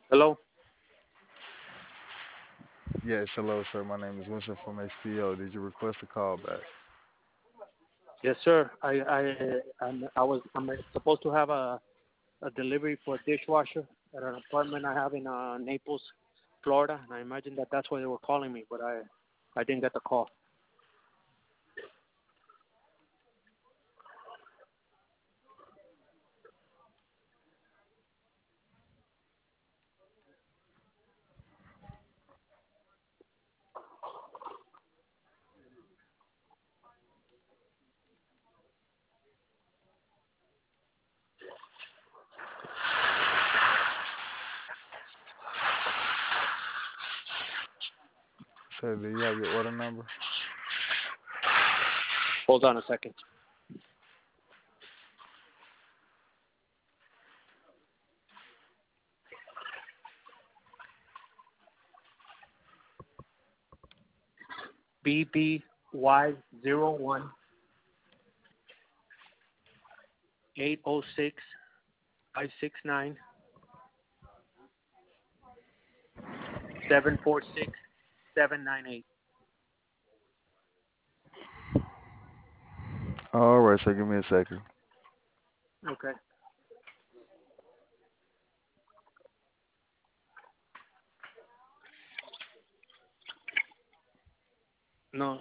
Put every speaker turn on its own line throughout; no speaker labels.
Hello?
Yes, hello, sir. My name is Winston from XPO. Did you request a call back?
Yes, sir. I'm supposed to have a delivery for a dishwasher at an apartment I have in Naples, Florida, and I imagine that that's why they were calling me, but I didn't get the call.
Sir, do you have your order number?
Hold on a second. BBY01 806 569 746 798.
All right, sir. Give me a second.
Okay. No,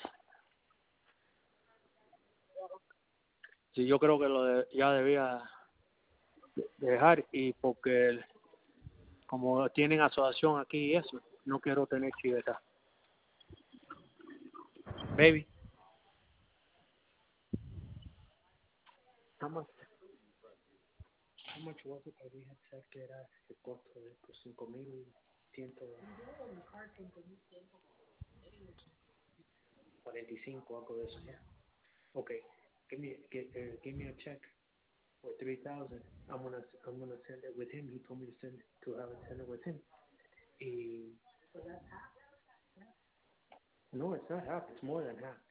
sí, yo creo que ya debía dejar y porque como tienen asociación aquí y eso, no quiero tener chiveta. Baby, how much, how much was it that we had said que era el costo de 5,145, algo de eso, yeah. Okay, give me a check for 3,000. I'm gonna send it with him. He told me to have it send it with him. Y, no, it's not half. It's more than half.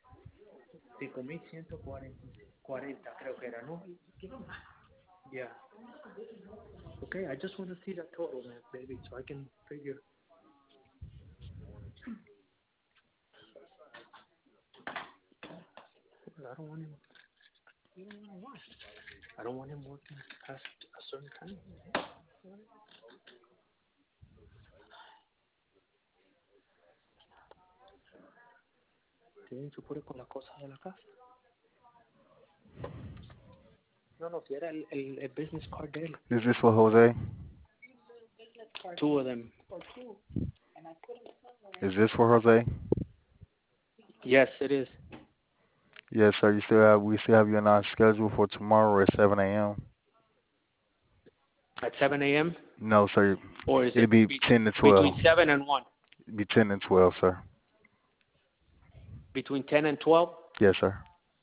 5,140 creo que era, ¿no? Yeah. Okay, I just want to see that total, man, baby, so I can figure. I don't want him. I don't want him working past a certain time. Tienen que poner con las cosas de la casa. No, si era el business card de él.
Is this for Jose?
Two of them.
Is this for Jose?
Yes, it is.
Yes, sir. We still have you on our schedule for tomorrow at 7 a.m.
At 7 a.m.?
No, sir.
Or is
It'll
it
be 10 to 12.
between 7 and 1?
It'll be 10 and 12, sir.
Between 10 and 12?
Yes, sir.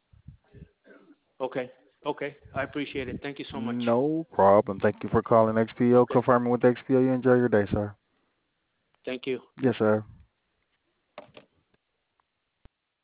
Okay. I appreciate it. Thank you so much.
No problem. Thank you for calling XPO.
Okay.
Confirming with XPO. You enjoy your day, sir.
Thank you.
Yes, sir.